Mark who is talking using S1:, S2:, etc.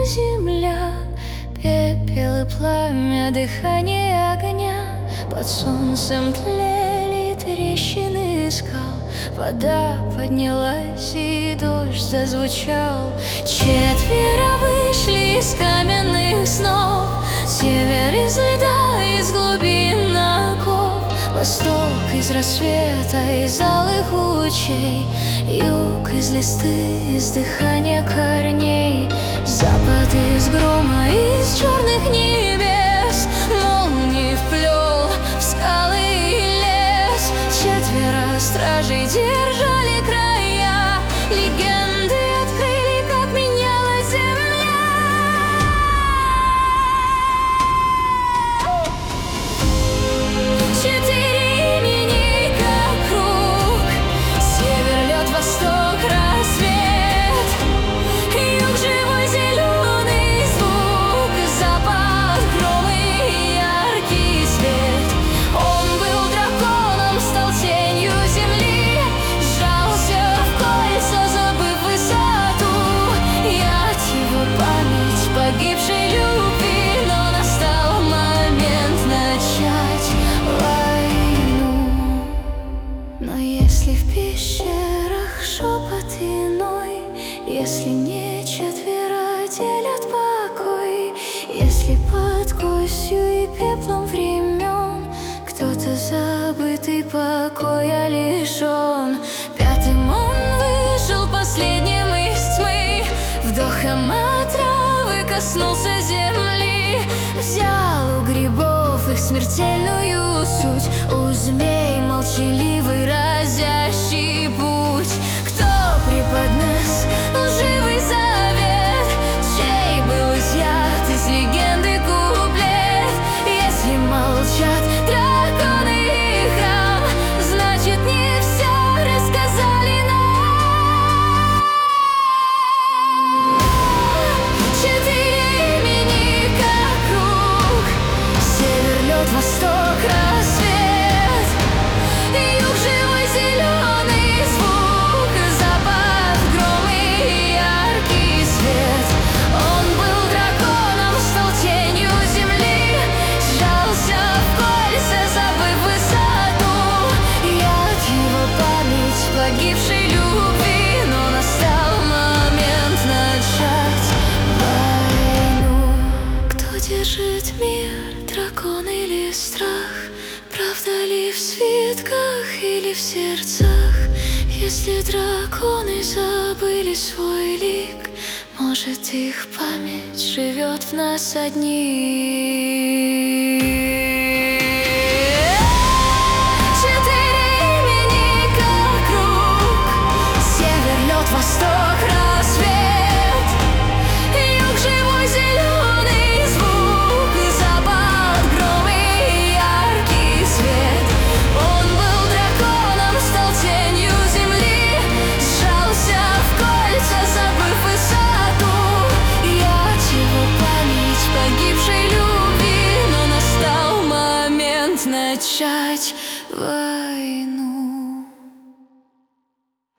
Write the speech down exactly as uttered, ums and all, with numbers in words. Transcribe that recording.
S1: земля, пепел и пламя, дыхание огня. Под солнцем тлели трещины скал, вода поднялась и дождь зазвучал. Четверо вышли из каменных снов, север из льда, из глубин оков, восток из рассвета, из алых лучей, юг из листы, из дыхания корней, запад из грома, из черных небес, молнии вплел в скалы и лес. Четверо стражей держали края, легенды открыли, как менялась земля. Четыре имени, как круг: север, лед, восток, рассвет, юг живой зеленый звук, запад гром и яркий свет. Он был драконом, стал тенью земли, сжался в кольца, забыв высоту. Я его память погибшей любви, но настал момент начать войну. Но если в пещерах шепот иной, если не четверо делят покой, если под костью и пеплом времен кто-то забытый покоя лишен, пятым он вышел последним из тьмы, вдохом отравы коснулся земли, взял у грибов их смертельную суть, у змей молчаливый разящий путь. Кто преподнес лживый завет, чей был изъят из легенды куплет? Если молчат драконы и храм, значит, не все рассказали нам. Четыре имени, как круг: север, лед, восток, рассвет, юг живой зеленый звук, запад гром и яркий свет. Он был драконом, стал тенью земли, сжался в кольца, забыв высоту. Я от его память погибшей любви, но настал момент начать войну. Кто держит мир, дракон или страх? Правда ли в свитках или в сердцах? Если драконы забыли свой лик, может, их память живет в нас одних. Четыре имени, как круг: север, лед, восток, рассвет, юг живой зеленый звук, запад гром и яркий свет. Он был драконом, стал тенью земли, сжался в кольца, забыв высоту. Я от его память погибшей любви, но настал момент начать войну.